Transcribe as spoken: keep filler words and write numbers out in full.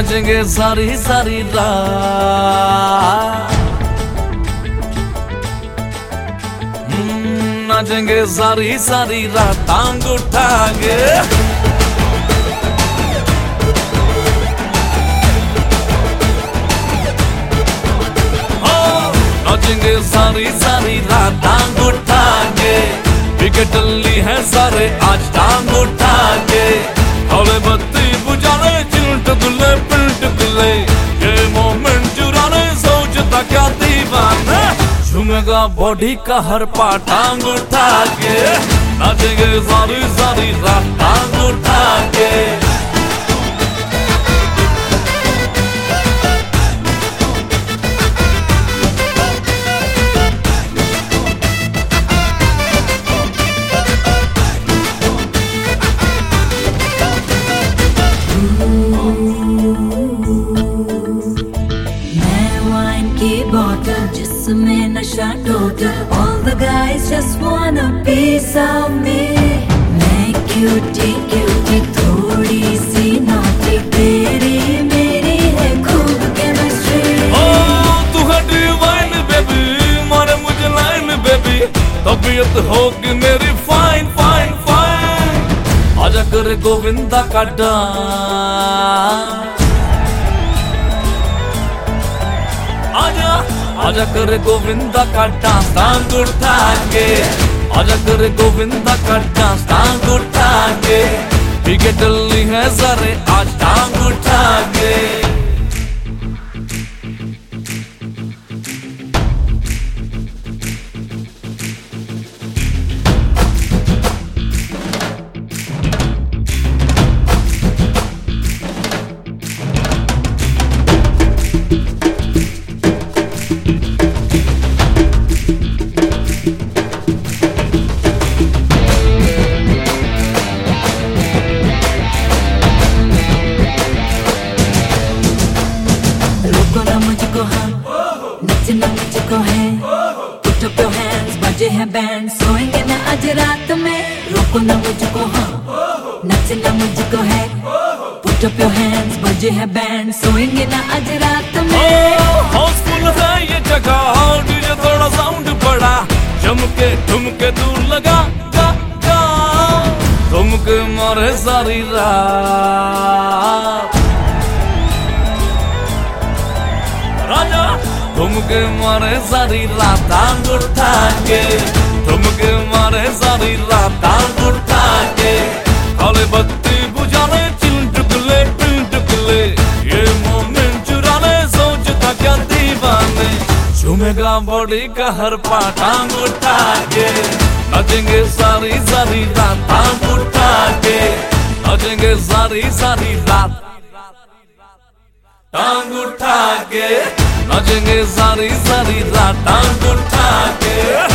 नाचेंगे सारी सारी रात, नाचेंगे सारी सारी रात टांग उठा के। नाचेंगे सारी सारी रात टांग उठा के, विकेट ली है सारे आज टांग उठा के। हौले बत्ती बुझाने चिल्ट गुले पिल्ट गुले, ये मोमेंट चुराने सोचता क्या दीवाना। झूमेगा बॉडी का हर पार्ट टांग उठा के, नाचेंगे सारी सारी रात टांग उठा के। जिसमें नशा total, all the guys just want a piece of me। मैं क्यूटी क्यूटी थोड़ी सी naughty, तेरी मेरी है खूब chemistry। ओ तू है divine baby, मारे मुझे line baby, तबीयत होगी मेरी fine fine fine। आजा करे गोविंदा का डांस, आजा आजा करे गोविंदा का डांस टांग उठा के, आजा करे गोविंदा का डांस टांग उठा के। विकेट ली है सारे आज टांग उठा के। नचना मुझको है, put up your hands, बजे हैं बैंड, सोएंगे ना आज रात में। रोको ना मुझको हाँ, नचना मुझको है, put up your hands, बजे हैं बैंड, सोएंगे ना आज रात में। हाउसफुल है ये जगह, डीजे थोड़ा साउंड बड़ा, चमके ठुमके दूर लगा गा गा, ठुमके मारे सारी रात। राजा ठुमके मारे सारी रात टांग उठा के, ठुमके मारे सारी रात टांग उठा के। काले बत्ती बुझाने चिल्ट गुले पिल्ट गुले, ये मोमेंट चुराने सोचता क्या दीवाने। झूमेगा बॉडी का हर पार्ट टांग उठा के, नाचेंगे सारी सारी रात टांग उठा के, नाचेंगे सारी सारी रात टांग उठा के, नाचेंगे सारी सारी रात टांग उठा के।